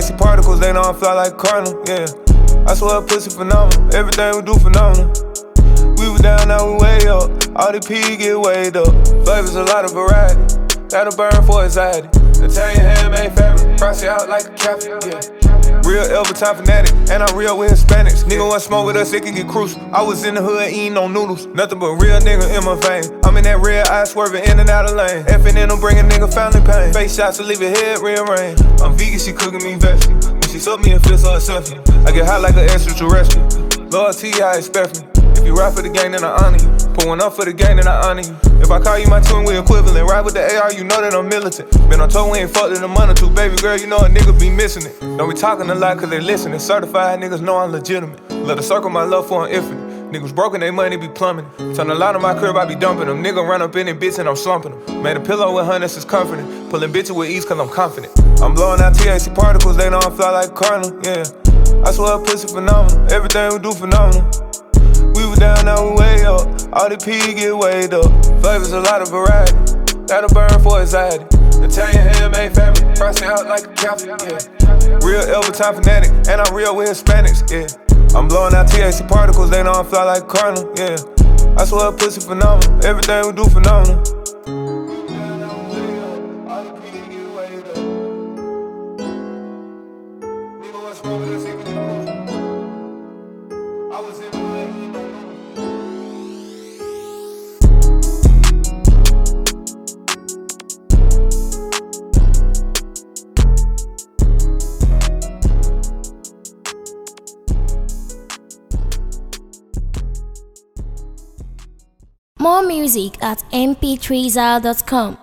THC particles, they know I fly like a cardinal, yeah. I swear pussy phenomenal, everything we do phenomenal. We were down, now we way up, all the P get weighed up. Flavors, a lot of variety, that'll burn for anxiety. Italian handmade fabric, price it out like a Catholic, yeah. Real Elberton fanatic, and I'm real with Hispanics. Nigga want smoke with us, it can get crucial. I was in the hood eating on noodles, nothing but real nigga in my vein. I'm in that red eye swerving in and out of lane. Effing in them bringing nigga family pain. Face shots to leave your head rearranged. I'm vegan, she cooking me veggie. When she suck me and feel so exceptional, I get hot like an extraterrestrial. Loyalty, I expect me. If you ride for the gang, then I honor you. Put one up for the gang, then I honor you. If I call you my twin, we equivalent. Ride with the AR, you know that I'm militant. Been on tour, we ain't fucked in a month or two. Baby girl, you know a nigga be missing it. Don't be talking a lot cause they listening. Certified niggas know I'm legitimate. Let her circle my love for an infinite. Niggas broken, they money be plummeting. Turn a lot of my crib, I be dumping them. Nigga run up in it, bitch, and I'm slumping them. Made a pillow with hundreds, is comforting. Pulling bitches with ease cause I'm confident. I'm blowing out THC particles, they know I fly like a cardinal, yeah. I swear pussy phenomenal, everything we do phenomenal. We were down, now we way up, all the P get weighed up. Flavors, a lot of variety, that'll burn for anxiety. Italian handmade fabric, price it out like a Catholic, yeah. Real Elberton fanatic, and I'm real with Hispanics, yeah. I'm blowing out THC particles, they know I fly like a cardinal, yeah. I swear pussy phenomenal, everything we do phenomenal. More music at mp3zal.com.